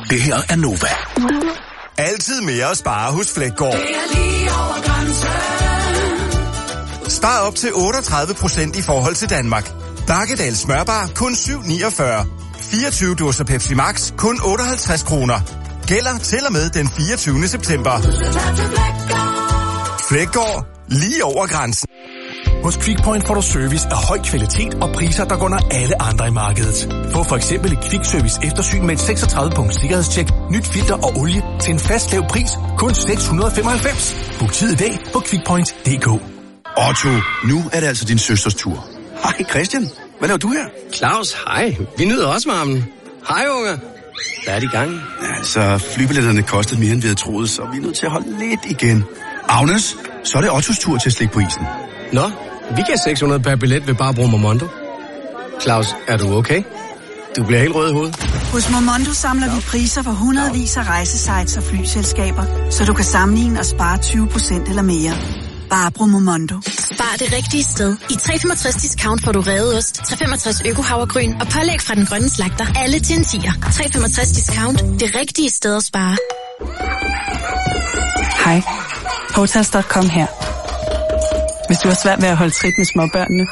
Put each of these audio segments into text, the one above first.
Det her er Nova. Altid mere at spare hos Flækgaard. Spar op til 38% i forhold til Danmark. Bakkedal smørbar kun 7,49. 24 dåser Pepsi Max kun 58 kroner. Gælder til og med den 24. september. Flækgaard, lige over grænsen. Hos Quickpoint får du service af høj kvalitet og priser, der går under alle andre i markedet. Få for eksempel et Quick-service eftersyn med et 36-punkt sikkerhedstjek, nyt filter og olie til en fast lav pris, kun 695. Book tid i dag på quickpoint.dk. Otto, nu er det altså din søsters tur. Hej Christian, hvad laver du her? Claus, hej. Vi nyder også varmen. Hej unger. Hvad er de gang? Altså, flybilletterne kostede mere end vi havde troet, så vi er nødt til at holde lidt igen. Agnes, så er det Ottos tur til at slikke på isen. Nå, vi gav 600 per billet ved bare at bruge Momondo. Claus, er du okay? Du bliver helt rød i hovedet. Hos Momondo samler vi priser for hundredvis af rejsesites og flyselskaber, så du kan sammenligne og spare 20% eller mere. Bare brug Momondo. Spar det rigtige sted. I 365 discount får du revet ost, 365 økohavregryn og pålæg fra den grønne slagter. Alle til en 10'er. 365 discount. Det rigtige sted at spare. Hej. Hotels.com her. Hvis du har svært ved at holde trit med småbørnene,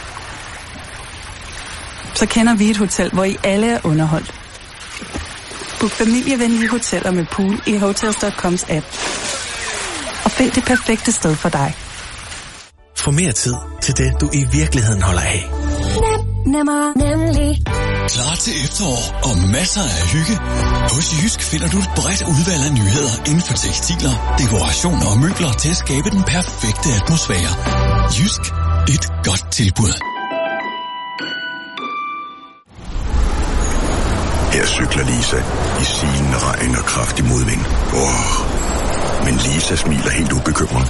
så kender vi et hotel, hvor I alle er underholdt. Book familievenlige hoteller med pool i Hotels.coms app. Og find det perfekte sted for dig. Få mere tid til det, du i virkeligheden holder af. Nemlig. Klar til efterår og masser af hygge. Hos Jysk finder du et bredt udvalg af nyheder inden for tekstiler, dekorationer og møbler til at skabe den perfekte atmosfære. Jysk. Et godt tilbud. Her cykler Lisa i sigende regn og kraftig modvind. Men Lisa smiler helt ubekymret.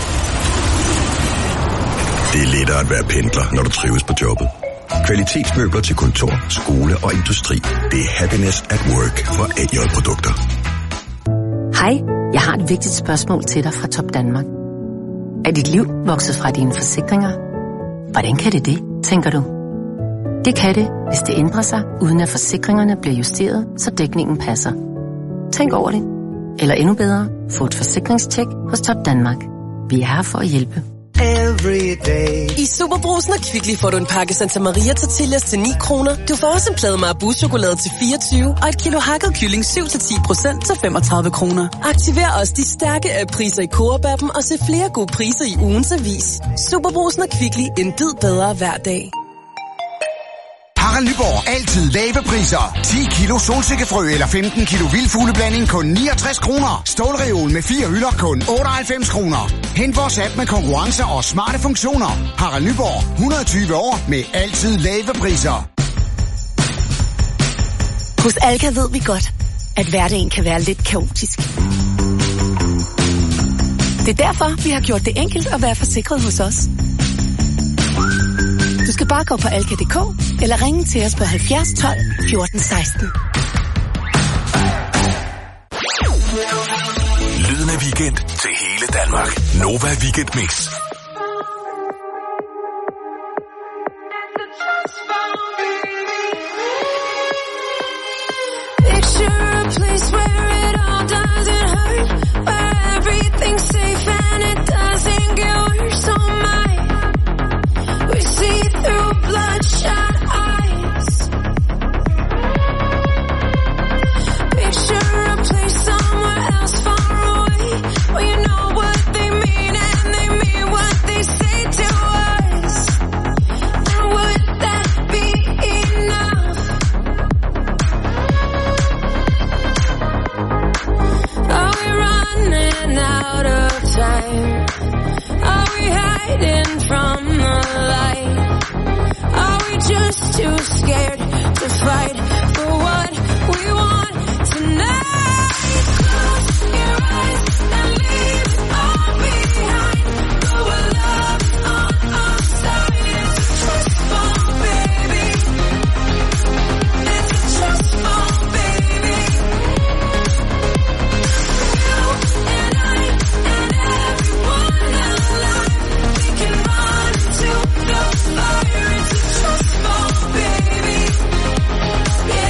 Det er lettere at være pendler, når du trives på jobbet. Kvalitetsmøbler til kontor, skole og industri. Det er happiness at work for AJ-produkter. Hej, jeg har et vigtigt spørgsmål til dig fra Top Danmark. Er dit liv vokset fra dine forsikringer? Hvordan kan det, tænker du? Det kan det, hvis det ændrer sig, uden at forsikringerne bliver justeret, så dækningen passer. Tænk over det. Eller endnu bedre, få et forsikringstjek hos Top Danmark. Vi er her for at hjælpe. I Superbrugsen og Kvickly får du en pakke Santa Maria tortillas til 9 kroner. Du får også en plade Marabou-chokolade til 24 og et kilo hakket kylling 7-10% til 35 kroner. Aktiver også de stærke app-priser i Coop-appen og se flere gode priser i ugens avis. Superbrugsen og Kvickly, en bid bedre hver dag. Harald Nyborg. Altid lave priser. 10 kilo solsikkefrø eller 15 kilo vildfugleblanding kun 69 kroner. Stålreol med 4 hylder kun 98 kroner. Hent vores app med konkurrencer og smarte funktioner. Harald Nyborg. 120 år med altid lave priser. Hos Alka ved vi godt, at hverdagen kan være lidt kaotisk. Det er derfor, vi har gjort det enkelt at være forsikret hos os. Du skal bare gå på alka.dk eller ringe til os på 70 12 14 16. Lyden af weekend til hele Danmark. Nova Weekend Mix. Picture a place where it all doesn't hurt, where everything's safe and it doesn't get worse. Oh my, we see through bloodshot eyes. Picture a place somewhere else far away, where you know what they mean and they mean what they say to us. And would that be enough? Are we running out of time? Are we hiding from the light? Are we just too scared to fight for what we want tonight? Close your eyes and leave it all behind. Go with love on our side. It's a trust fall, baby. It's a trust fall, baby. You and I and everyone alive, we can run into the fire. It's a trust fall, baby.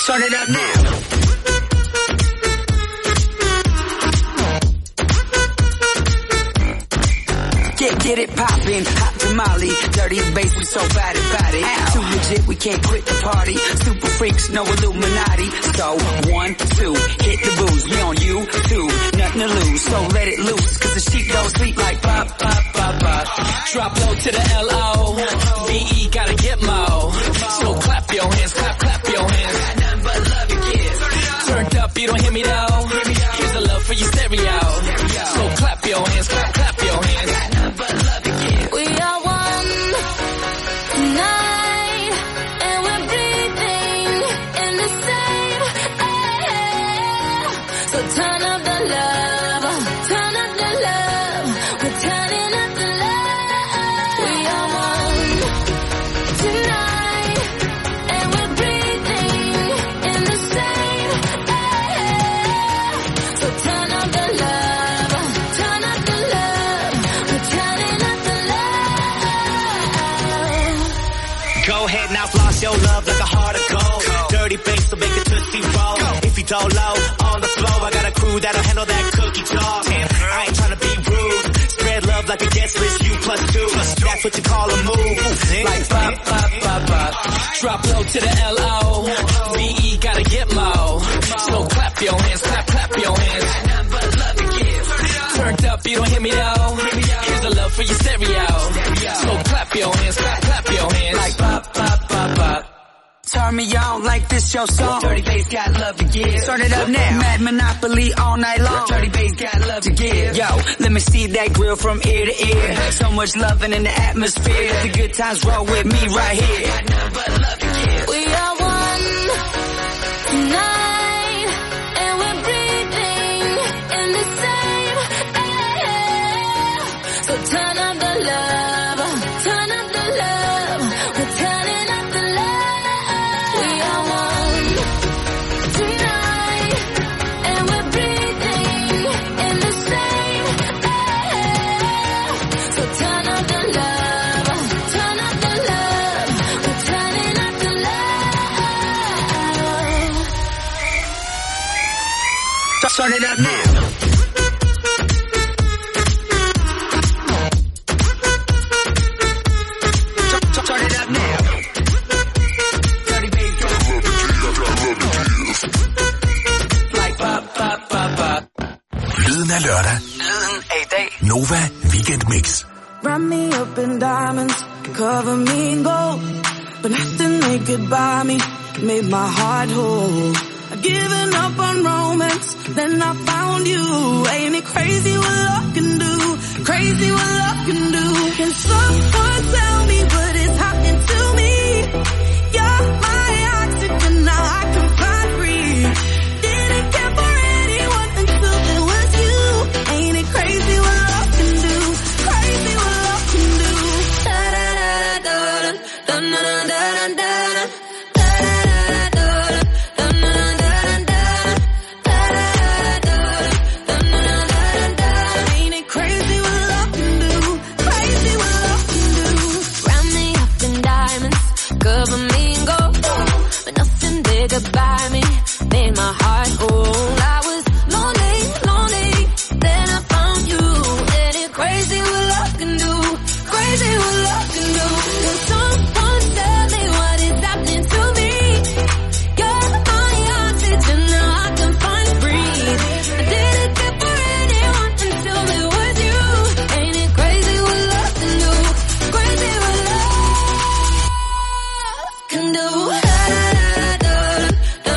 Turn it up now. Get it poppin', hot tamale, dirty bass, we so bad about it. Too legit, we can't quit the party. Super freaks, no Illuminati. So 1, 2, hit the booze. We on YouTube, nothing to lose. So let it loose, cause the sheep don't sleep like pop, pop, pop, pop. Drop low to the L-O-V-E, gotta get low. So clap your hands, clap, clap your hands. Got nothing but love to give. Turned up, you don't hear me though. Here's the love for your stereo. So clap your hands, clap, clap your hands. We are one tonight, and we're breathing in the same air. So turn up the love, turn up the love. We're turning up the love. We are one tonight, and we're breathing in the same air. So turn up the love, turn up the love. We're turning up the Go ahead now, floss your love like a heart of gold. Dirty bass to make the tootsie roll. If you don't low, on the floor, I got a crew that'll handle that cookie jar. I ain't tryna be rude. Spread love like a guest list, you plus two. That's what you call a move. Like pop, pop, pop, pop. Drop low to the L-O-V-E, gotta get low. So clap your hands, clap, clap your hands. Got nothing but love to give. Turned up, you don't hear me though. Here's the love for your stereo. So clap your hands, clap, clap your hands. Like pop, pop, pop, pop. Turn me on like this your song. Dirty bass got love to give. Start it up now. Mad Monopoly all night long. Dirty bass got love to give. Yo, let me see that grill from ear to ear. So much loving in the atmosphere. The good times roll with me right here. Got nothing but love to give. We are one tonight, and we're breathing in the same air. So turn up the love, turn up the love. We're turning up the love. We are one tonight, and we're breathing in the same air. So turn up the love, turn up the love. We're turning up the love. Turn it up now. Turn it up now. Dirty bass got love to give. Like pop, pop, pop, pop. Lyden af lørdag. Lyden af i dag. Nova Weekend Mix. Wrap me up in diamonds, cover me in gold, but nothing they could buy me made my heart whole. I've given up on romance, then I found you. Ain't it crazy what love can do? Crazy what love can do. Can someone tell me what is happening to me? You're my oxygen, now I can find breathe. Didn't care for anyone until it was you. Ain't it crazy what love can do? Crazy what love can do. Da da da da da da da da da. By me, made my heart whole. I was lonely, lonely, then I found you. Ain't it crazy what love can do? Crazy what love can do. Can someone tell me what is happening to me? You're my oxygen, now I can find breathe. I didn't care for anyone until it was you. Ain't it crazy what love can do? Crazy what love can do.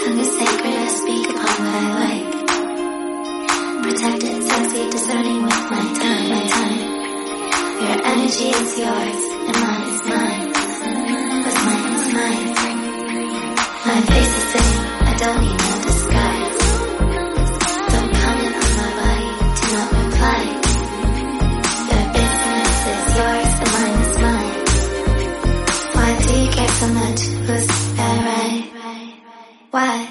Tongue is sacred, I speak upon what I like. Protected, sexy, discerning with my time. Your energy is yours, and mine is mine. What's mine is mine. My face is same, I don't need no disguise. Don't comment on my body, do not reply. Your business is yours, and mine is mine. Why do you care so much? Who's that right? Why?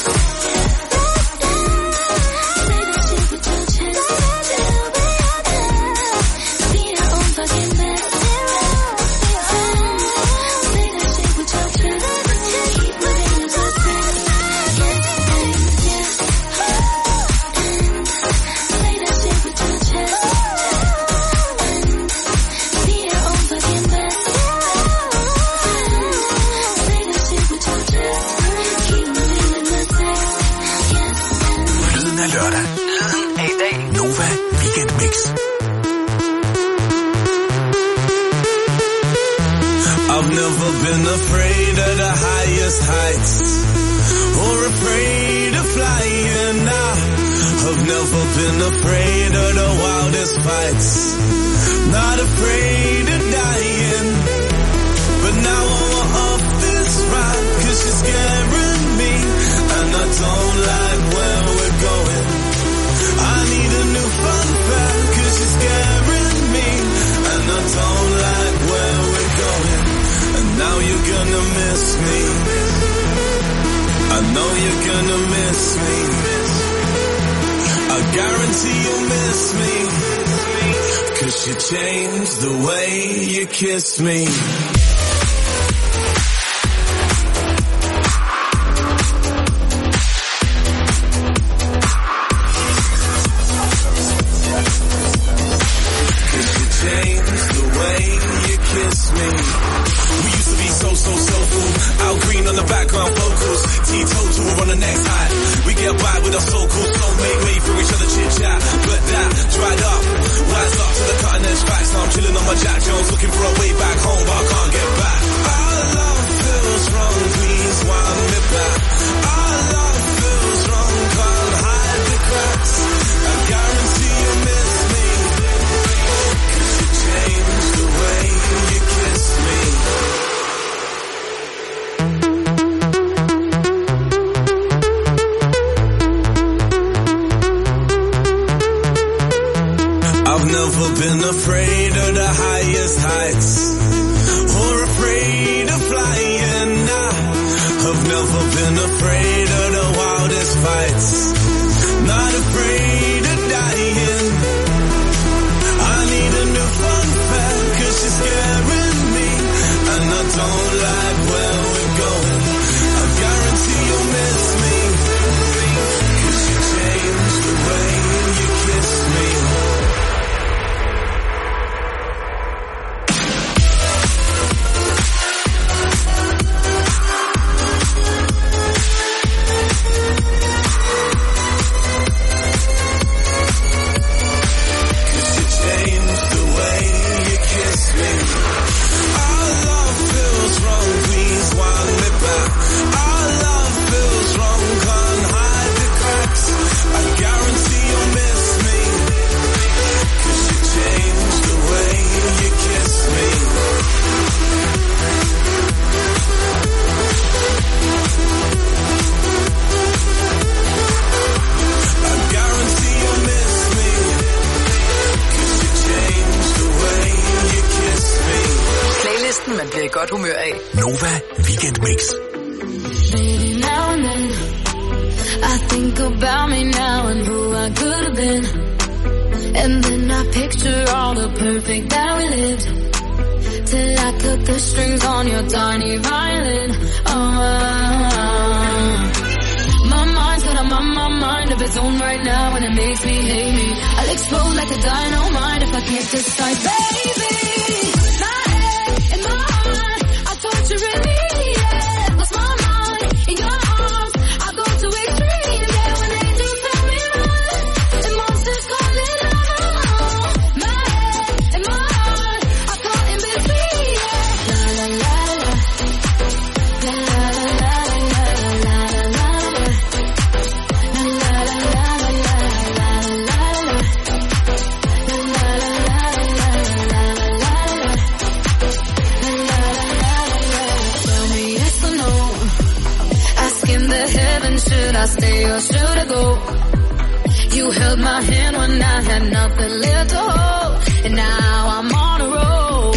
I've never been afraid of the highest heights or afraid of flying. I've never been afraid of the wildest fights, not afraid of dying. But now I want off this ride, 'cause you're scaring me, and I don't like where we're going. I need a new fun fact, 'cause you're scaring me, and I don't like where we're going. And now you're gonna miss me, I know you're gonna miss me, I guarantee you'll miss me, 'cause you changed the way you kiss me. godt humør af. Nova Weekend Mix. Baby, now and then I think about me now and who I could have been. And then I picture all the perfect that we lived, till I cut the strings on your tiny violin. My mind's got my mind of its own right now, and it makes me hate me. I'll explode like a dynamite if I can't decide, baby. My head and my heart are torturing me. Yeah, lost my mind in your arms. I go to extreme. Yeah, when angels tell me run and monsters calling out. My head and my heart are caught in between. Yeah, la la la la, la la la la la la la la. wondering, should I stay or should I go? You held my hand when I had nothing left to hold, and now I'm on a roll.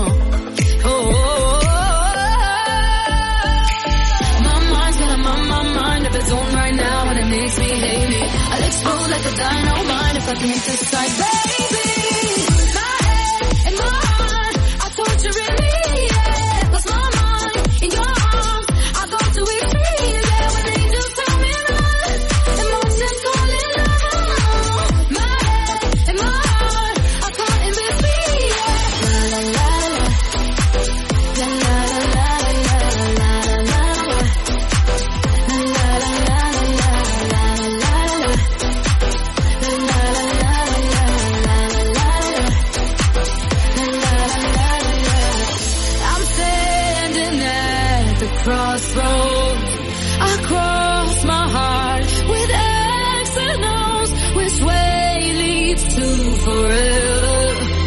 My mind's got my mind of its own right now, and it makes me hate me. I'll explode like a dynamite if I can't decide, baby. My head and my heart are torturing me, yeah. Lost my mind in your arms, I go to extreme, yeah. When angels tell me run, emotions calling out. My head and my heart are caught in between, yeah. La la la la, la la la la la la. I'm standing at the crossroads. I cross my heart with X and O's. Which way leads to forever?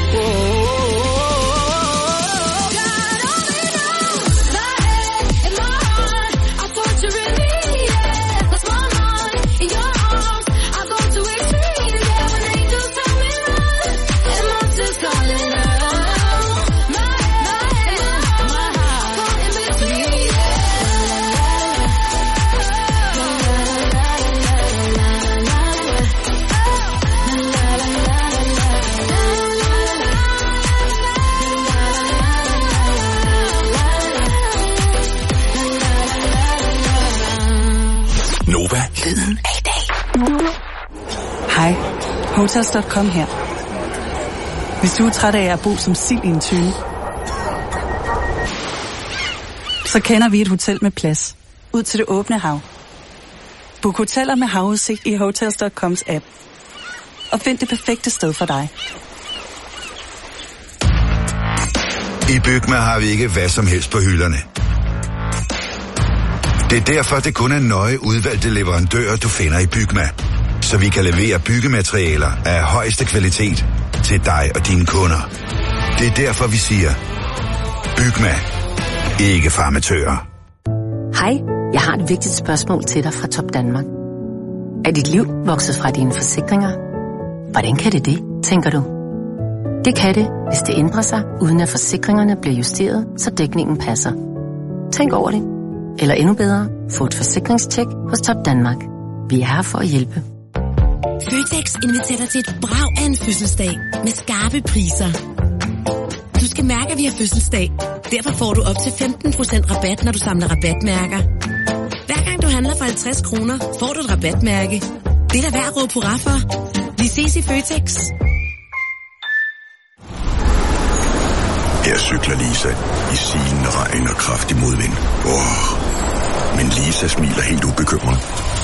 God only knows. My head and my heart are torturing me, yeah. Lost my mind in your arms, I go to extreme, yeah. When angels tell me run, and monsters calling out. My head and my heart are caught in between, yeah. Nova. Lyden af i dag. Hej, Hotels.com her. Hvis du er træt af at bo som sild i en tønde, så kender vi et hotel med plads ud til det åbne hav. Book hoteller med havudsigt i Hotels.coms app. Og find det perfekte sted for dig. I Bygma har vi ikke hvad som helst på hylderne. Det er derfor, det kun er nøje udvalgte leverandører, du finder i Bygma. Så vi kan levere byggematerialer af højeste kvalitet til dig og dine kunder. Det er derfor, vi siger, Bygma. Ikke farmatører. Hej, jeg har et vigtigt spørgsmål til dig fra Top Danmark. Er dit liv vokset fra dine forsikringer? Hvordan kan det, tænker du? Det kan det, hvis det ændrer sig, uden at forsikringerne bliver justeret, så dækningen passer. Tænk over det. Eller endnu bedre, få et forsikringstjek hos Top Danmark. Vi er her for at hjælpe. Føtex inviterer dig til et brag af en fødselsdag med skarpe priser. Du skal mærke, at vi har fødselsdag. Derfor får du op til 15% rabat, når du samler rabatmærker. Hver gang du handler for 50 kroner, får du et rabatmærke. Det er da værd at råbe hurra for. Vi ses i Føtex. Her cykler Lisa i silende regn og kraftig modvind. Men Lisa smiler helt ubekymret.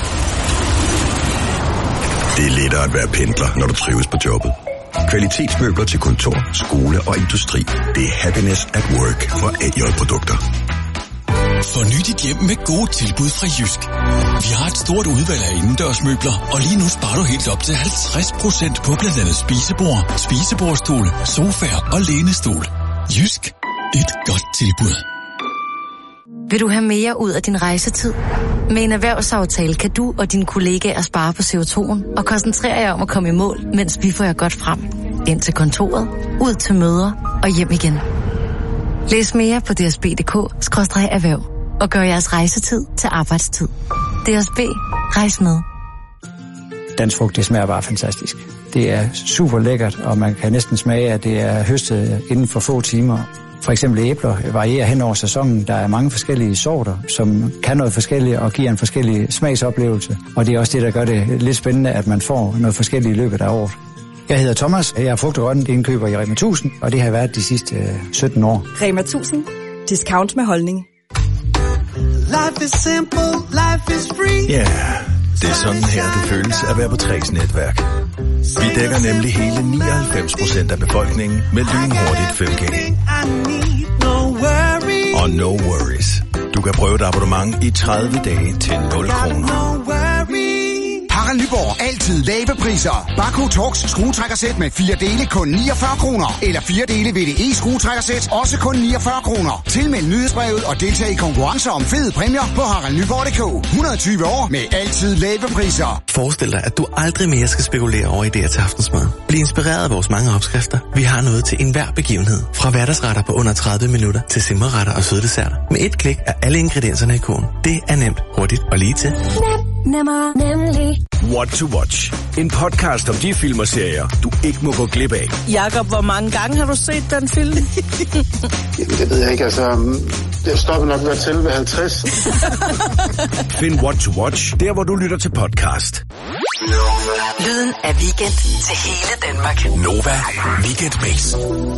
Det er lettere at være pendler, når du trives på jobbet. Kvalitetsmøbler til kontor, skole og industri. Det er Happiness at Work for AJ-produkter. Forny dit hjem med gode tilbud fra Jysk. Vi har et stort udvalg af indendørsmøbler, og lige nu sparer du helt op til 50% på blandt andet spisebord, spisebordstol, sofaer og lænestol. Jysk. Et godt tilbud. Vil du have mere ud af din rejsetid? Med en erhvervsaftale kan du og dine kollegaer spare på CO2'en og koncentrere jer om at komme i mål, mens vi får jer godt frem. Ind til kontoret, ud til møder og hjem igen. Læs mere på dsb.dk/erhverv og gør jeres rejsetid til arbejdstid. DSB. Rejs med. Dansk frugt, det smager bare fantastisk. Det er super lækkert, og man kan næsten smage, at det er høstet inden for få timer. For eksempel æbler varierer hen over sæsonen. Der er mange forskellige sorter, som kan noget forskelligt og giver en forskellig smagsoplevelse. Og det er også det, der gør det lidt spændende, at man får noget forskelligt i løbet af året. Jeg hedder Thomas, jeg er frugt- og grøntindkøber i Rema 1000, og det har været de sidste 17 år. Rema 1000. Discount med holdning. Life is simple, life is free. Ja, det er sådan her, det føles at være på Træs netværk. Vi dækker nemlig hele 99% af befolkningen med lynhurtigt 5G. Og no worries. Du kan prøve et abonnement i 30 dage til 0 kroner. Harald Nyborg. altid lave priser. Baco Torx skruetrækkersæt med 4 dele kun 49 kroner. Eller 4 dele VDE skruetrækkersæt også kun 49 kroner. Tilmeld nyhedsbrevet og deltag i konkurrencer om fede præmier på haraldnyborg.dk. 120 år med altid lave priser. Forestil dig, at du aldrig mere skal spekulere over idéer til aftensmad. Bliv inspireret af vores mange opskrifter. Vi har noget til enhver begivenhed. Fra hverdagsretter på under 30 minutter til simmerretter og søde desserter. Med et klik er alle ingredienserne i kurven. Det er nemt, hurtigt og lige til. Nemmer, nemlig. What to Watch. En podcast om de film og serier, du ikke må gå glip af. Jakob, hvor mange gange har du set den film? Jamen, det ved jeg ikke. Altså, jeg stopper nok ved at tælle ved 50. Find What to Watch, der hvor du lytter til podcast. Lyden af weekend til hele Danmark. Nova Weekend Mix.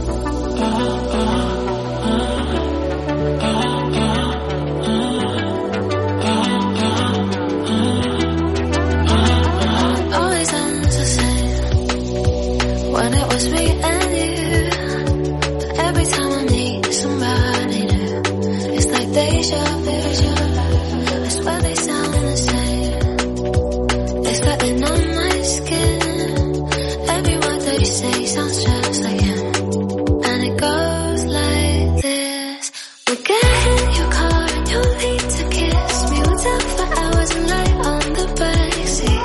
When it was me and you, but every time I meet somebody new, it's like deja vu. I swear they sound the same. It's getting on my skin. Every word that you say sounds just like him, and it goes like this. We'll get in your car and you'll need to kiss me. We'll talk for hours and lay on the backseat.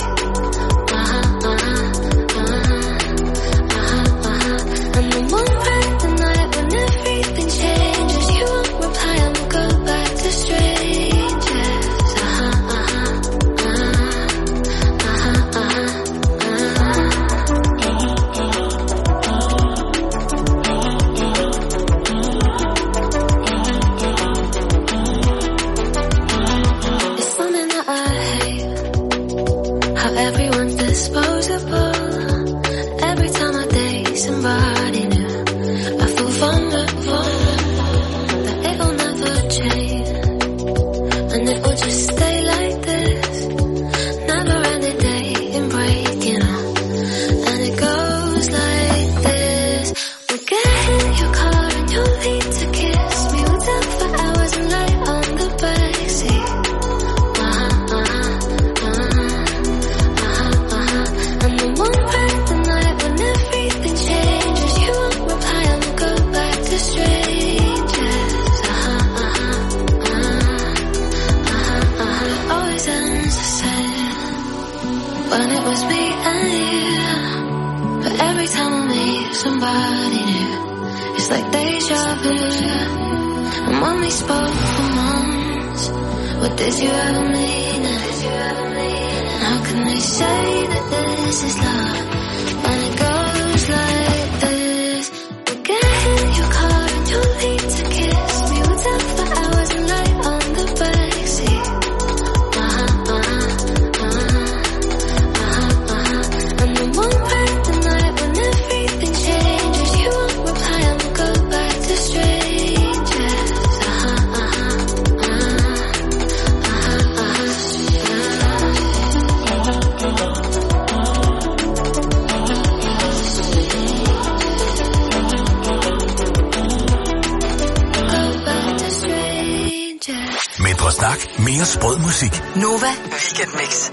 Mere sprød musik. Nova Weekend Mix.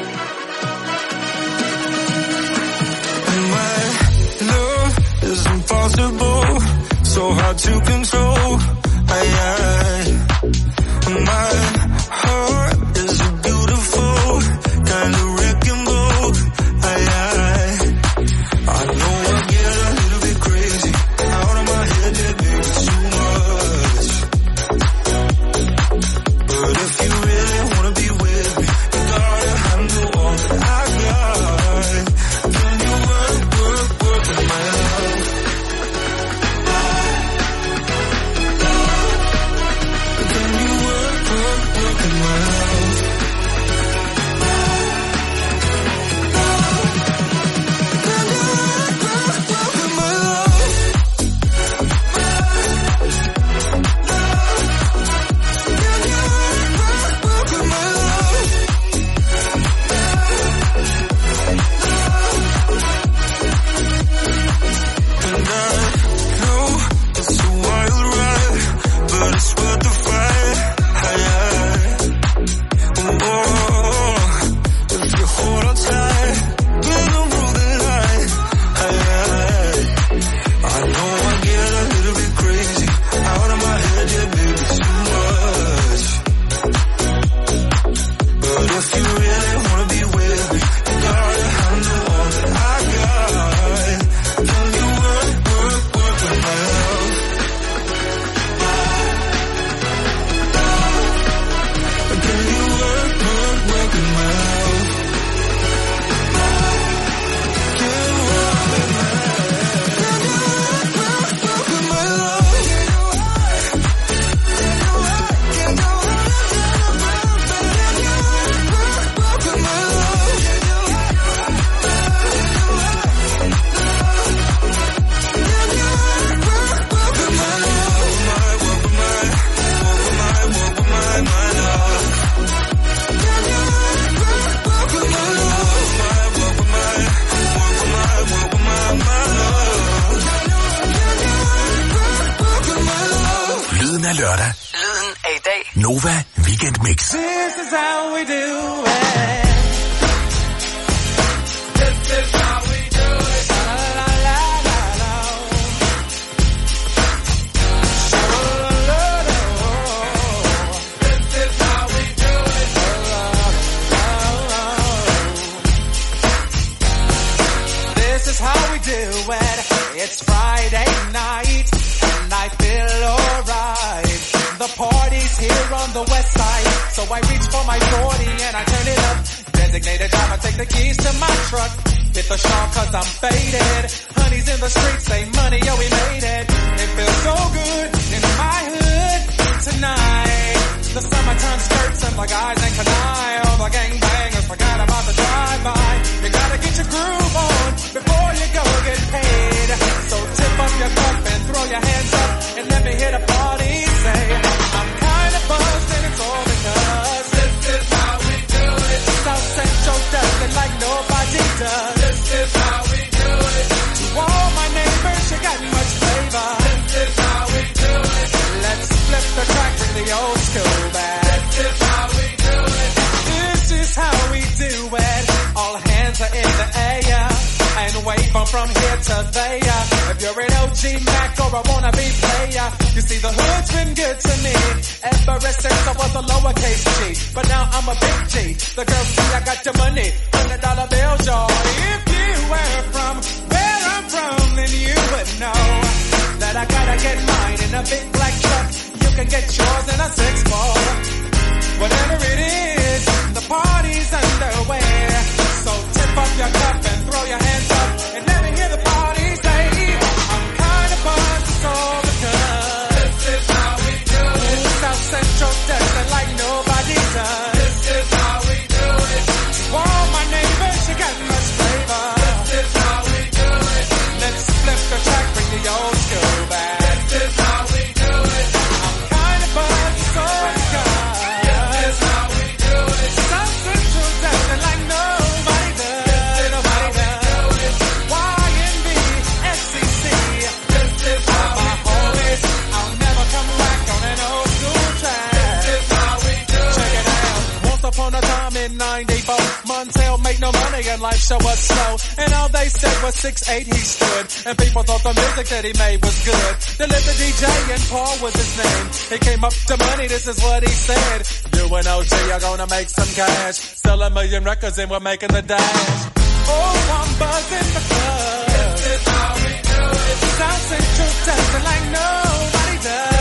Love is impossible, so hard to control. My heart is a beautiful kind of wrecking ball. I know I get a little bit crazy out of my head, yeah, baby, too much. But if you really wanna be with me, you gotta handle all that I got. Can you work with my love? lørdag. Lyden af i dag. Nova Weekend Mix. This is how we do it. This is how we do it. La la la la la. This is how we do it. This is how we do it. It's Friday night and I feel alright. The party's here on the west side, so I reach for my 40 and I turn it up. Designated driver, take the keys to my truck. Hit the shop cause I'm faded. Honey's in the streets, say money, yo we made it. It feels so good in my hood tonight. The summertime skirts and the guys ain't canine. All the gangbangers forgot about the drive-by. You gotta get your groove on before you go get paid. So tip up your cup and throw your hands up and let me hear the party say, I'm kinda buzzed and it's all because this is how we do it. South Central does it like nobody does. This is how we do it. To all my neighbors, you got much flavor. This is how we do it. Let's flip the track, bring the old school back. This is how we do it. This is how we do it. All hands are in the air and wave from here to there. If you're an OG Mac or a wannabe player, you see the hood's been good to me ever since I was a lowercase G. But now I'm a big G. The girls see I got your money, $100 bills, y'all. If you were from where I'm from, then you would know that I gotta get mine in a big black truck. You can get yours in a 6-4. Whatever it is, the party's underway. So tip up your cup and throw your hands up and let me hear the party say, I'm kinda buzzed, it's all because this is how we do it. South Central does it like nobody does. This is how we do it. To all my neighbors, you got much flavor. This is how we do it. Let's flip the track, bring the old school back. This is how we do it. I'm kinda buzzed, it's all because this is how we do it. South Central does it like nobody does. Upon a time in 94, Montel made no money and life show was slow. And all they said was 6'8" he stood. And people thought the music that he made was good. They lived the DJ and Paul was his name. He came up to money, this is what he said. You and OG are gonna make some cash. Sell 1 million records and we're making the dash. Oh, I'm buzzing because this is how we do it. South Central does it like nobody does.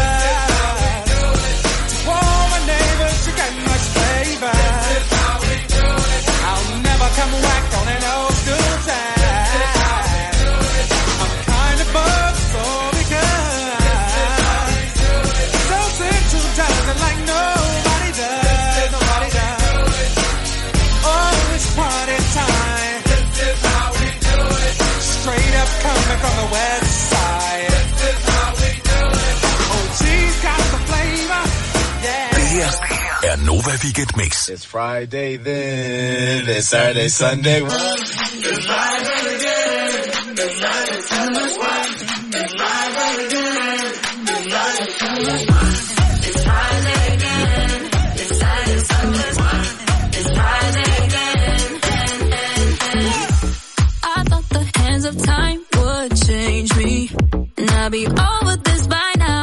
To all my neighbors, you got much flavor. This is how we do it. I'll never come back on an old school time. This is how we do it. I'm kinda buzzed, so because this is how we do it. South Central does it like nobody does. Nobody does. Oh, it's party time. This is how we do it. Straight up coming from the west side. This is how we do it. Oh, she's got the flavor. Yeah. Det her er Nova Weekend Mix. It's Friday then, it's Saturday, Sunday. It's Friday again, it's Friday, Sunday. It's Friday again, it's Friday, Sunday. It's Friday again, it's Saturday, Sunday. It's Friday again, I thought the hands of time would change me, and I'll be over this by now.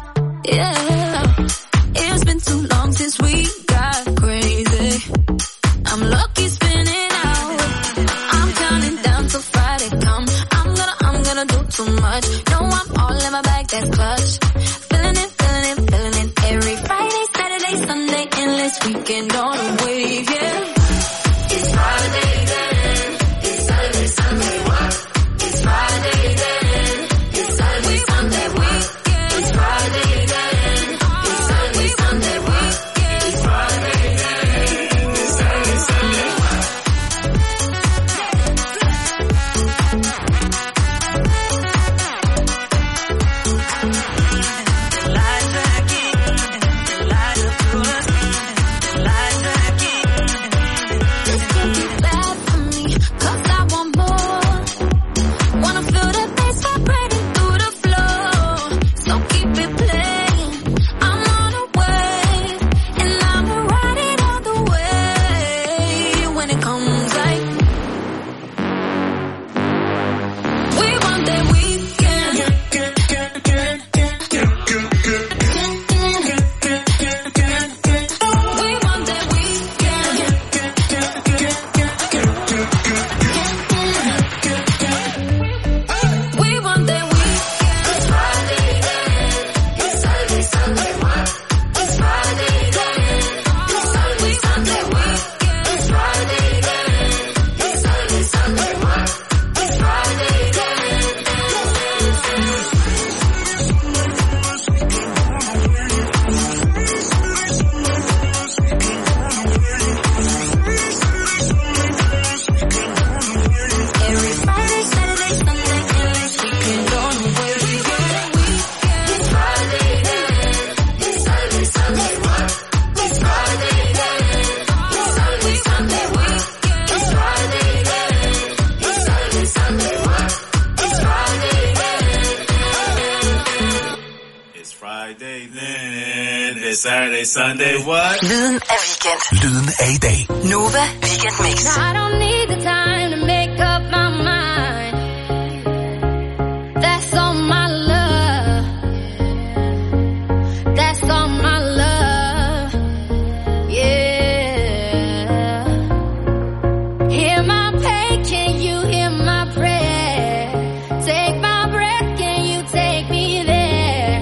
Yeah, it's been too long since we got crazy. I'm lucky spinning out. I'm counting down till Friday come. I'm gonna do too much. No, I'm all in my bag, that's clutch. Feeling it, feeling it, feeling it. Every Friday, Saturday, Sunday, endless weekend on a wave, yeah. It's Friday then, it's Saturday, Sunday, what? It's Friday then, it's Saturday, Sunday, what? It's Friday then, it's Saturday, Sunday, what? It's Friday then, it's Saturday, Sunday, what? Saturday, Sunday, what? Lyden af weekend. Lyden af i dag. Nova Weekend Mix. Now I don't need the time to make up my mind. That's all my love. That's all my love. Yeah. Hear my pain, can you hear my prayer? Take my breath, can you take me there?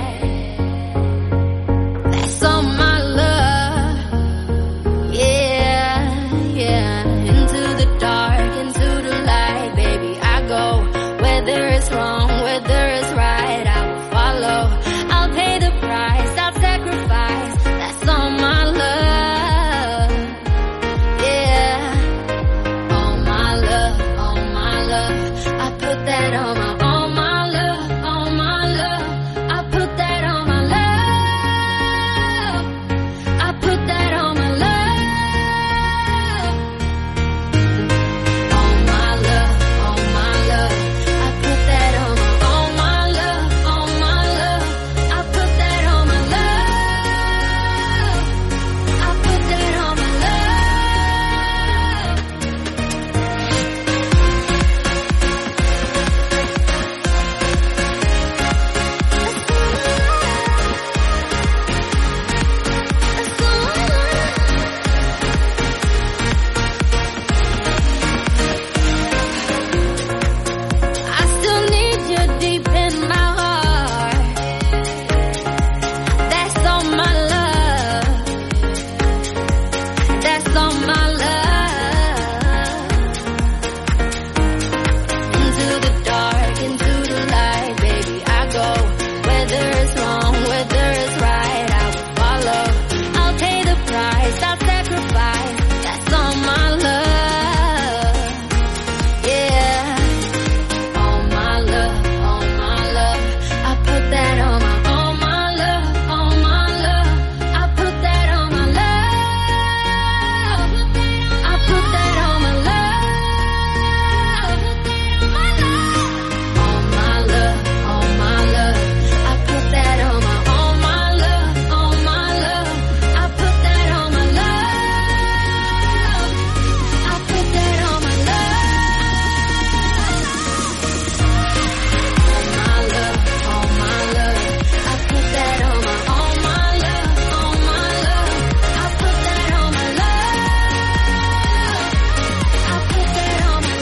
That's all my love. Yeah, yeah. Into the dark, into the light, baby, I go. Whether it's wrong, whether it's right, I will follow. I'll pay the price, I'll sacrifice. That's all my love. Yeah. All my love, all my love. I put that on my all my love, all my love. I put that on my love. I put that on my love. All my love, all my love. I put that on my all my love, all my love. I put that on my love. I put that on my I still need you deep in my heart. That's all my love. That's all my love. Into the dark, into the light, baby, I go. Whether it's wrong, whether it's right, I will follow. I'll pay the price, I'll sacrifice. That's all my love. Yeah. All my love, all my love. I put that on my all my love, all my love. I put that on my love. I put that on my love. All my love, all my love. I put that on my all my love, all my love. I put that on my love. I put that on my all my love. I put that on my all my love, all my love. I put that on my love. I put that on my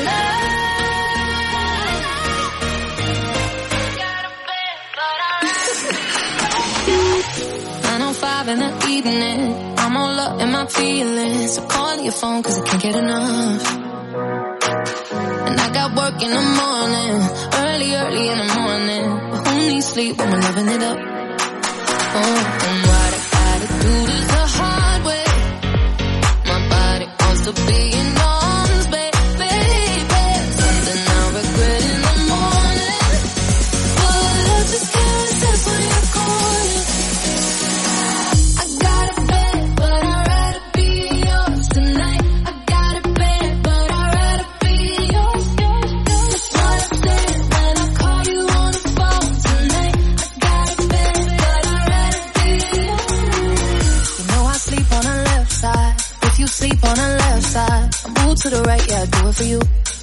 love. 9:05 in the evening, I'm all up in my feelings. So call your phone 'cause I can't get enough. And I got work in the morning, early in the morning. But who needs sleep when we're loving it up? Oh, and what I gotta do this the hard way. My body wants to be in arms, baby. Something I'll regret in the morning. But I just can't resist when you're calling. I got a bed, but I'd rather be yours tonight. I got a bed, but I'd rather be yours. That's what I said when I call you on the phone tonight. I got a bed, but I'd rather be yours. You know I sleep on the left side. If you sleep on the left side, I move to the right, yeah, I do it for you.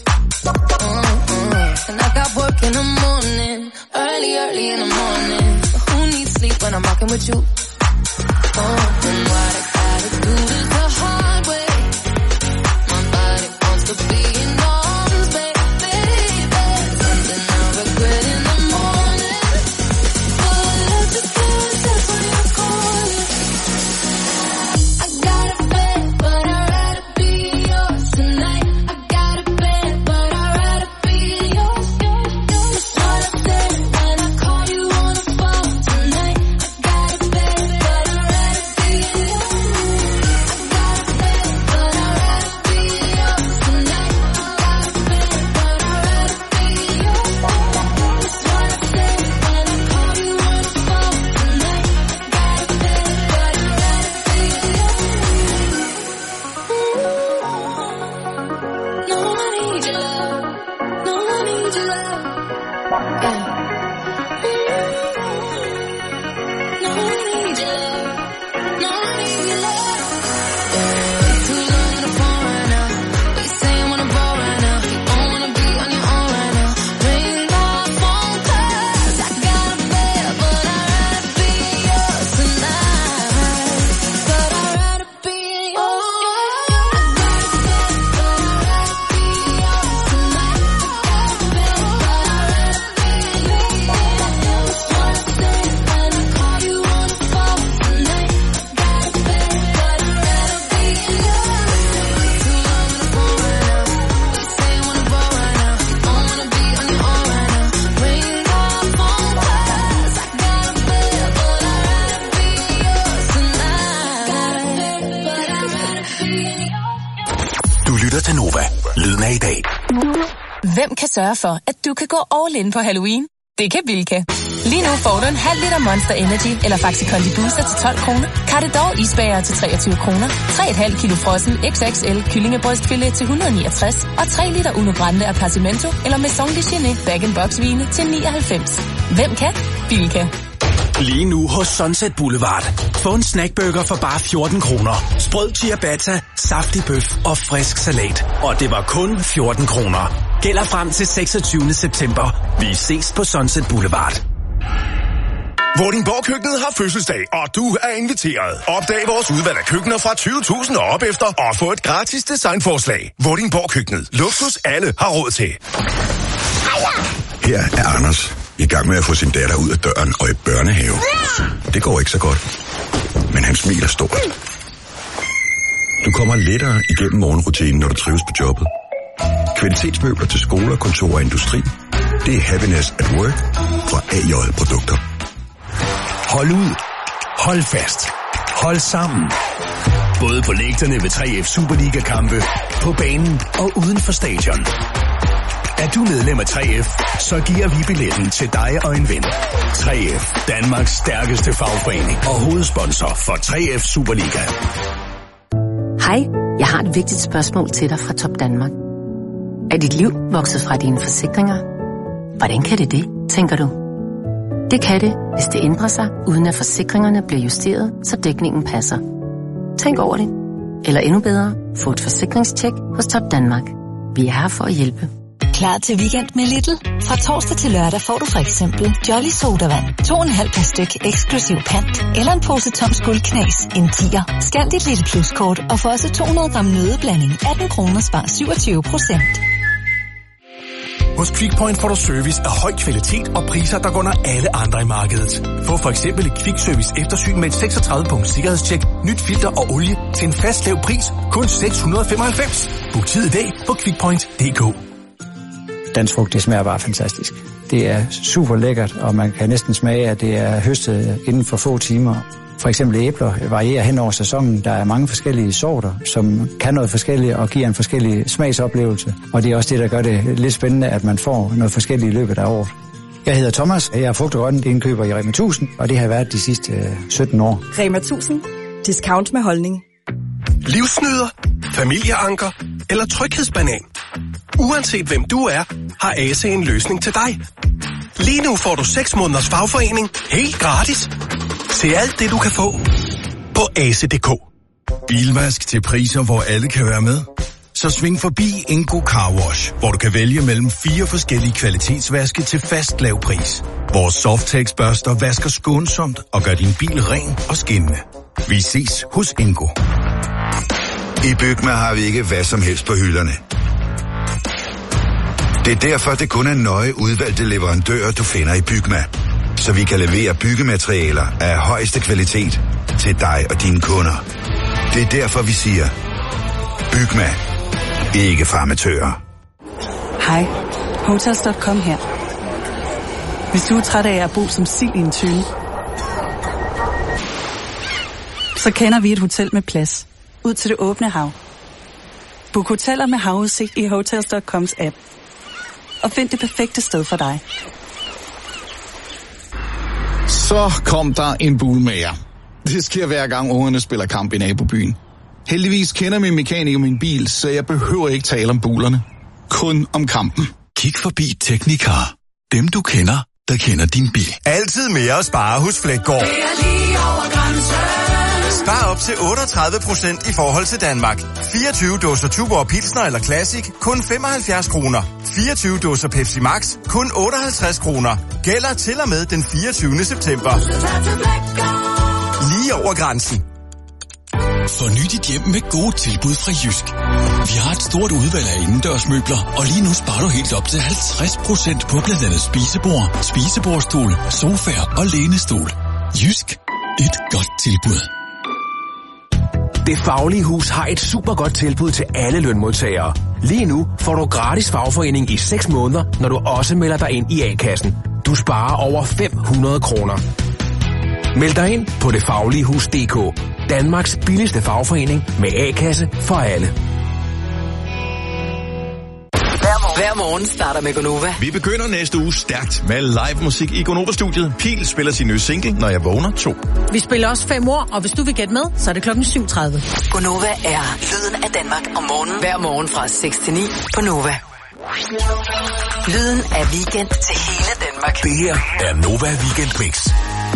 And I got work in the morning, early in the morning. But who needs sleep when I'm rocking with you? And what I gotta do is the hard way. My body wants to be in arms, baby. Something I'll regret in the morning. But I just can't resist when you're calling. I got a bed, but I'd rather be yours tonight. I got a bed, but I'd rather be yours. That's what I said when I call you on the phone tonight. I got a bed, but I'd rather be yours. lytter til Nova. Lyden af i dag. Hvem kan sørge for, at du kan gå all in på Halloween? Det kan Bilka. Lige nu får du en halv liter Monster Energy eller Faxi Kondi Booster til 12 kroner. Cardedor isbager til 23 kroner. 3,5 kilo frossen XXL kyllingebrystfilet til 169. Og 3 liter Uno Grande Appartamento eller Maison de Genet bag-in-box vine til 99. Hvem kan? Bilka. Lige nu hos Sunset Boulevard. Få en snackburger for bare 14 kroner. Sprød ciabatta, saftig bøf og frisk salat. Og det var kun 14 kroner. Gælder frem til 26. september. Vi ses på Sunset Boulevard. Vordingborg Køkkenet har fødselsdag, og du er inviteret. Opdag vores udvalg af køkkener fra 20.000 og op efter, og få et gratis designforslag. Vordingborg Køkkenet. Luksus alle har råd til. Her er Anders i gang med at få sin datter ud af døren og i børnehave. Det går ikke så godt, men han smiler stort. Du kommer lettere igennem morgenrutinen, når du trives på jobbet. Kvalitetsmøbler til skoler, kontor og industri. Det er Happiness at Work fra AJ Produkter. Hold ud. Hold fast. Hold sammen. Både på lægterne ved 3F Superliga-kampe, på banen og uden for stadion. Er du medlem af 3F, så giver vi billetten til dig og en ven. 3F, Danmarks stærkeste fagforening og hovedsponsor for 3F Superliga. Hej, jeg har et vigtigt spørgsmål til dig fra Top Danmark. Er dit liv vokset fra dine forsikringer? Hvordan kan det, tænker du? Det kan det, hvis det ændrer sig, uden at forsikringerne bliver justeret, så dækningen passer. Tænk over det. Eller endnu bedre, få et forsikringstjek hos Top Danmark. Vi er her for at hjælpe. Klar til weekend med Lidl? Fra torsdag til lørdag får du for eksempel Jolly Sodavand, 2,5 per styk eksklusiv pant, eller en pose tom skuldknas, en 10'er. Scan dit Lidl Plus-kort og få også 200 gram nødeblanding, 18 kroner, spar 27%. Hos Quickpoint får du service af høj kvalitet og priser, der går under alle andre i markedet. Få for eksempel et Quick-service eftersyn med et 36-punkt sikkerhedstjek, nyt filter og olie til en fast lav pris, kun 695. Book tid i dag på quickpoint.dk. Dansk frugt, det smager bare fantastisk. Det er super lækkert, og man kan næsten smage, at det er høstet inden for få timer. For eksempel æbler varierer hen over sæsonen. Der er mange forskellige sorter, som kan noget forskelligt og giver en forskellig smagsoplevelse. Og det er også det, der gør det lidt spændende, at man får noget forskelligt i løbet af året. Jeg hedder Thomas, jeg er frugt- og grøntindkøber i Rema 1000, og det har jeg været de sidste 17 år. Rema 1000. Discount med holdning. Livsnyder, familieanker eller tryghedsbanan. Uanset hvem du er, har ASE en løsning til dig. Lige nu får du 6 måneders fagforening helt gratis. Se alt det, du kan få på ase.dk. Bilvask til priser, hvor alle kan være med. Så sving forbi Ingo Car Wash, hvor du kan vælge mellem 4 forskellige kvalitetsvaske til fast lav pris. Vores Softex-børster vasker skånsomt og gør din bil ren og skinnende. Vi ses hos Ingo. I Bygma har vi ikke hvad som helst på hylderne. Det er derfor, det kun er nøje udvalgte leverandører, du finder i Bygma. Så vi kan levere byggematerialer af højeste kvalitet til dig og dine kunder. Det er derfor, vi siger, Bygma. Ikke farmatører. Hej, Hotels.com her. Hvis du er træt af at bo som sild i en tønde, så kender vi et hotel med plads ud til det åbne hav. Book hoteller med havudsigt i Hotels.coms app. Og find det perfekte sted for dig. Så kom der en bulmager. Det sker hver gang ungerne spiller kamp i nabobyen. Heldigvis kender min mekaniker min bil, så jeg behøver ikke tale om bulerne. Kun om kampen. Kig forbi Teknikar. Dem du kender, der kender din bil. Altid mere at spare hos Flækgaard. Spar op til 38% i forhold til Danmark. 24 dåser Tuborg Pilsner eller Classic, kun 75 kroner. 24 dåser Pepsi Max, kun 58 kroner. Gælder til og med den 24. september. Lige over grænsen. Forny dit hjem med gode tilbud fra Jysk. Vi har et stort udvalg af indendørsmøbler, og lige nu sparer du helt op til 50% på blandt andet spisebord, spisebordstol, sofaer og lænestol. Jysk. Et godt tilbud. Det Faglige Hus har et super godt tilbud til alle lønmodtagere. Lige nu får du gratis fagforening i 6 måneder, når du også melder dig ind i A-kassen. Du sparer over 500 kroner. Meld dig ind på detfagligehus.dk. Danmarks billigste fagforening med A-kasse for alle. Hver morgen starter med Gonova. Vi begynder næste uge stærkt med live musik i Gonova-studiet. Pil spiller sin nye single, Når jeg vågner 2. Vi spiller også 5 ord, og hvis du vil gætte med, så er det 7:30. Gonova er lyden af Danmark om morgenen. Hver morgen fra 6 til 9 på Nova. Lyden af weekend til hele Danmark. Det her er Nova Weekend Mix.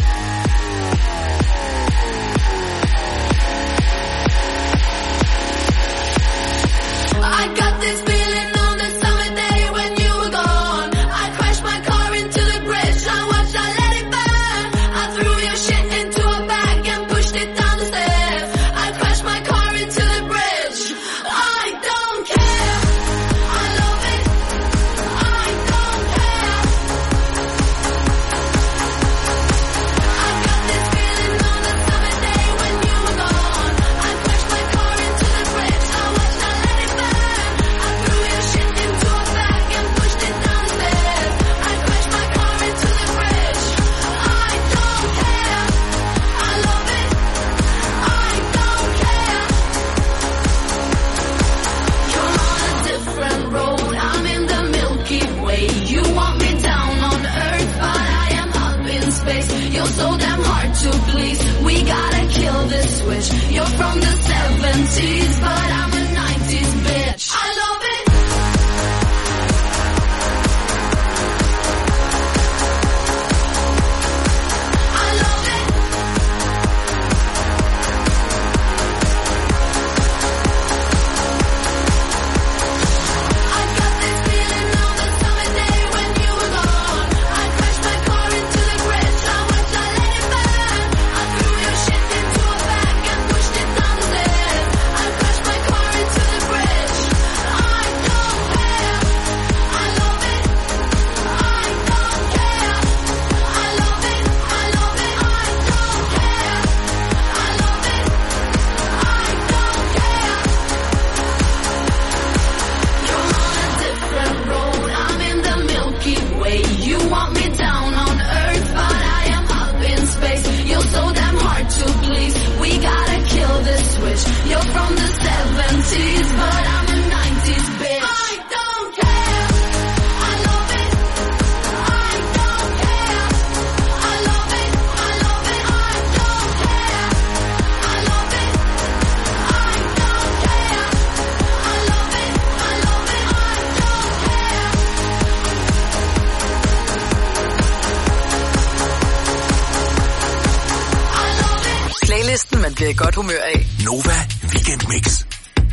I got this feeling on the summer day when you were gone. I crashed my car into the bridge. I watched, I let it burn. I threw your shit into a bag and pushed it down the stairs. I crashed my car into the bridge. I don't care. I love it. I don't care. I got this feeling on the summer day when you were gone. I crashed my car into the bridge. I watched, I let it burn. Threw your shit into a bag and pushed it down the stairs. I crashed my car into the bridge. I don't care. I love it. I don't care. You're on a different road. I'm in the Milky Way. You want me down on Earth, but I am up in space. You're so damn hard to please. We gotta kill this switch. You're from the 70s, but I'm a 90s bitch. I love it. I love it. I got this feeling on the summer day when you were gone. I crashed my car into the bridge. I watched, I let it burn. I threw your shit into a bag and pushed it down the stairs. I crashed my car into the bridge. I don't care. I love it. I don't care. I love it. I love it. I don't care. I love it. I don't care. You're on a different road. I'm in the Milky Way. You want me down on Earth, but I am up in space. You're so damn hard to please. We gotta kill this switch. You're from the 70s, but I'm a 90s bitch. I don't care. I love it. I don't care. I love it. I love it. I don't care. I love it. I don't care. I love it. I love it. I don't care. I love it. Playlisten, man bliver i godt humør af. Nova Weekend Mix.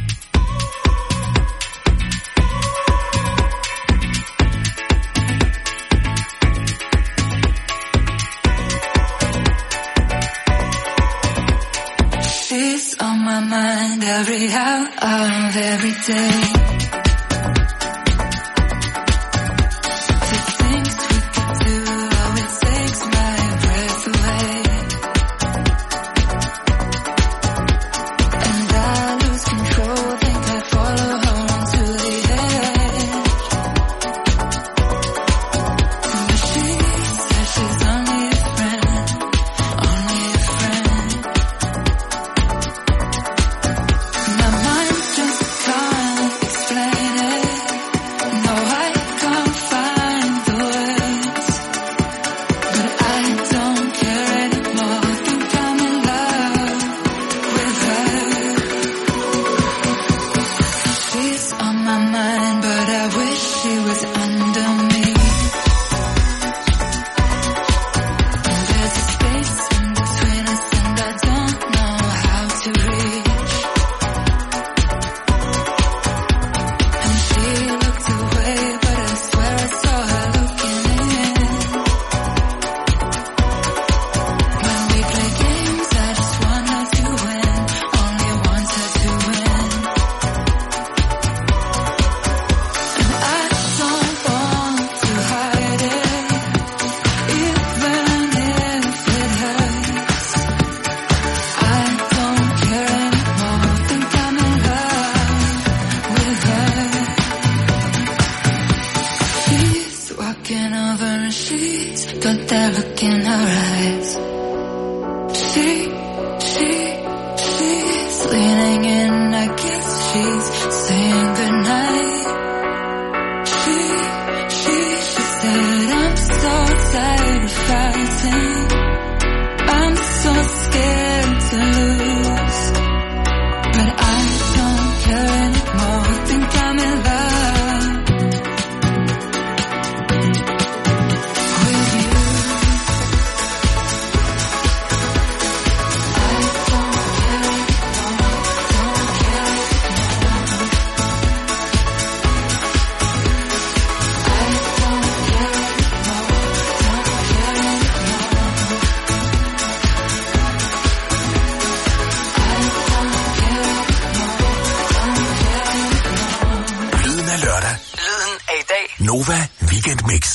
She's on my mind every hour of every day. The things we could do always takes my breath away. And I lose control, think I follow her onto the edge. But she says she's only a friend, only a friend. My mind just can't explain it. No, I can't find the words. But I don't care anymore. Think I'm in love with her. She's on my mind, but I wish she was under me. And there's a space in between us, and I don't know how to reach. And she looked away, but I swear I saw her looking in. When we play games, I just want her to win. Only want her to win. And I don't want to hide it, even if it hurts. I don't care anymore. Think I'm in love with her. She's walking over and she's got that look in her eyes. She's leaning in, I guess she's saying goodnight. lørdag. Lyden af i dag. Nova Weekend Mix.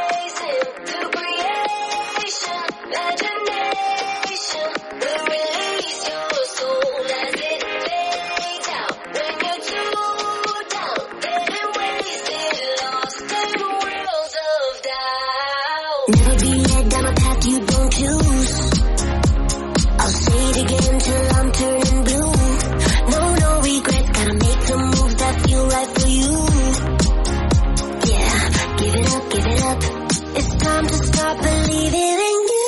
Never be led down a path you don't choose. I'll say it again till I'm turning blue. No regret, gotta make the move that feel right for you. Yeah, give it up. It's time to start believing in you.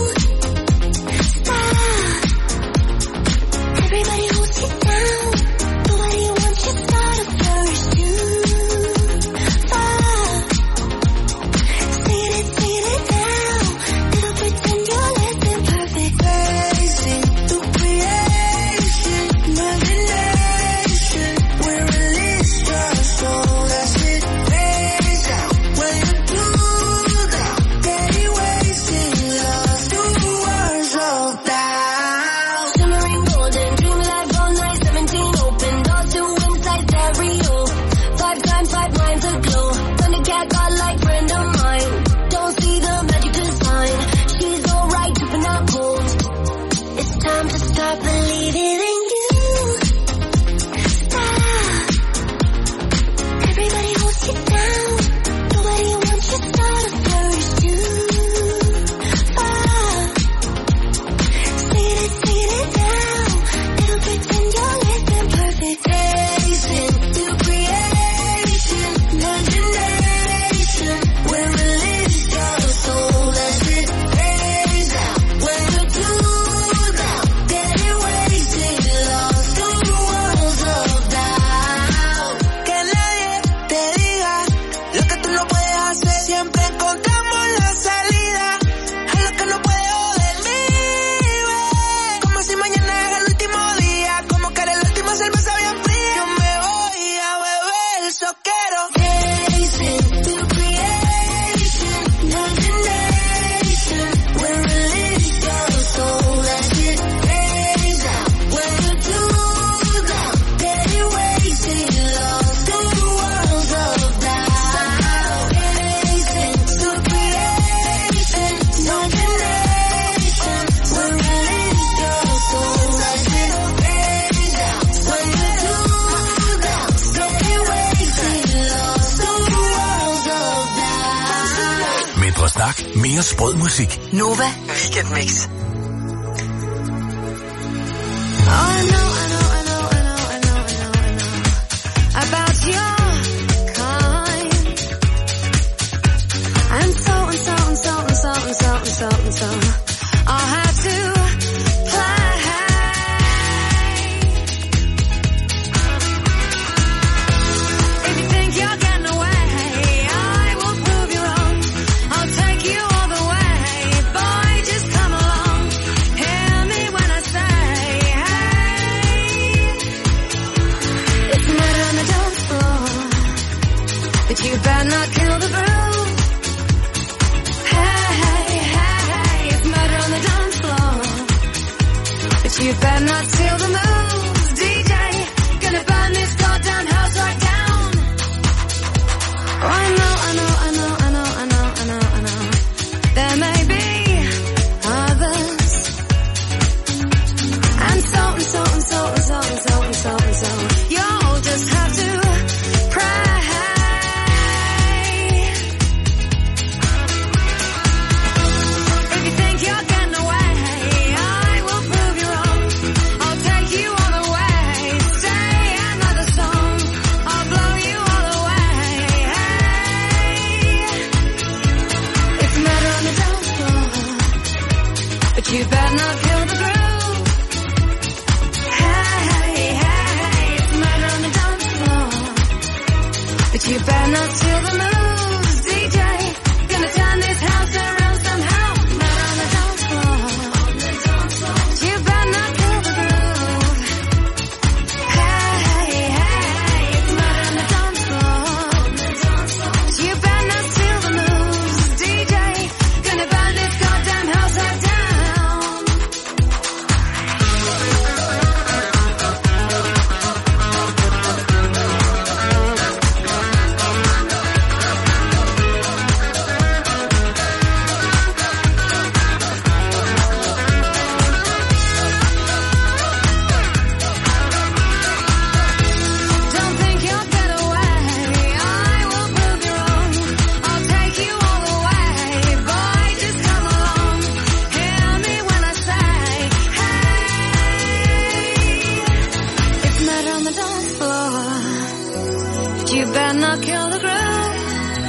Stop. Everybody holds you down. Nobody wants you to start a first you. Mere sprød musik. Nova Weekend Mix. About your kind. And so I'll have to play. If you think you're getting away, I will prove you wrong. I'll take you all the way. Boy, just come along. Hear me when I say, hey. It's murder on the dance floor, but you better not kill the groove. You better not steal the moves, DJ. Gonna burn this goddamn house right down. Oh, I know. There may be others. And so. You'll just have to pray. If you think you're getting away, I will prove you wrong. I'll take you all the way. Say another song. I'll blow you all away. Hey. It's murder on the dance floor, but you better not kill the groove. Hey. It's murder on the dance floor, but you better not steal the moves, DJ. Gonna turn this house around somehow. Murder on the dance floor, but you better not kill the groove. Hey, it's murder on the dance floor, but you better not steal the moves, DJ. Gonna burn this goddamn house right down. better not kill the groove.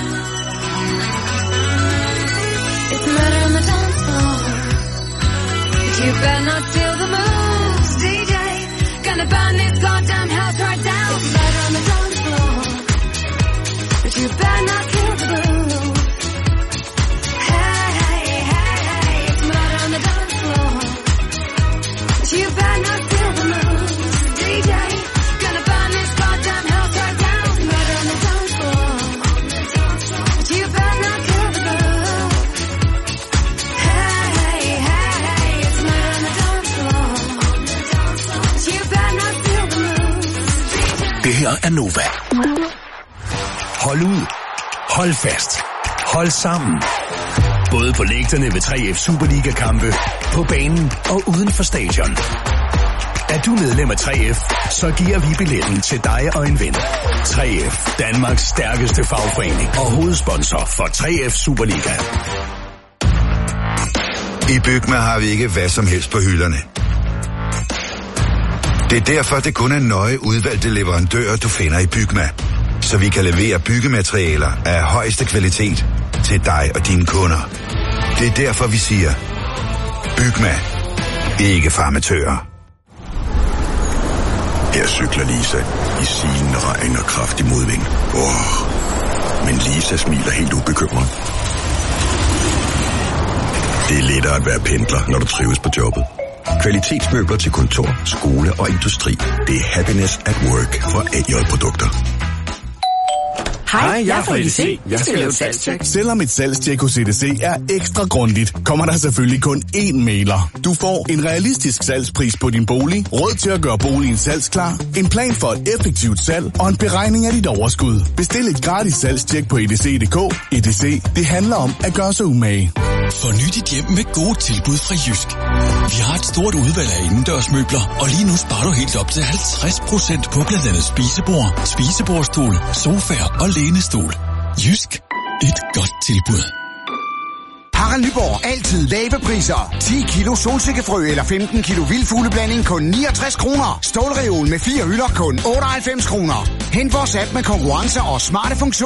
It's murder on the dance floor. But you better not steal the moves, DJ. Gonna burn this goddamn house right down. It's murder on the dance floor. But you better not kill the groove. Hey, hey, hey, hey. It's murder on the dance floor. But you better not steal the moves, DJ. Gonna burn this goddamn house right down. It's murder on the dance floor. But you better not kill the groove. Hey, hey, hey, hey. It's murder on the dance floor. But you better not steal the moves. Det her er Nova. Hold ud. Hold fast. Hold sammen. Både på lægterne ved 3F Superliga-kampe, på banen og uden for stadion. Er du medlem af 3F, så giver vi billetten til dig og en ven. 3F, Danmarks stærkeste fagforening og hovedsponsor for 3F Superliga. I Bygma har vi ikke hvad som helst på hylderne. Det er derfor, det kun er nøje udvalgte leverandører, du finder i Bygma. Så vi kan levere byggematerialer af højeste kvalitet til dig og dine kunder. Det er derfor, vi siger, Bygma. Ikke for amatører. Her cykler Lisa i sigende regn og kraftig modvind. Men Lisa smiler helt ubekymret. Det er lettere at være pendler, når du trives på jobbet. Kvalitetsmøbler til kontor, skole og industri. Det er Happiness at Work fra AJ Produkter. Hej, jeg er fra EDC. Jeg skal lave et salgstjek. Selvom et salgstjek hos EDC er ekstra grundigt, kommer der selvfølgelig kun én mailer. Du får en realistisk salgspris på din bolig, råd til at gøre boligen salgsklar, en plan for et effektivt salg og en beregning af dit overskud. Bestil et gratis salgstjek på edc.dk. EDC, det handler om at gøre sig umage. Forny dit hjem med gode tilbud fra Jysk. Vi har et stort udvalg af indendørsmøbler, og lige nu sparer du helt op til 50% på blandt andet spisebord, spisebordstol, sofaer og lænestol. Jysk. Et godt tilbud. Harald Nyborg. Altid lave priser. 10 kilo solsikkefrø eller 15 kilo vildfugleblanding kun 69 kroner. Stålreol med 4 hylder kun 98 kroner. Hent vores app med konkurrencer og smarte funktioner.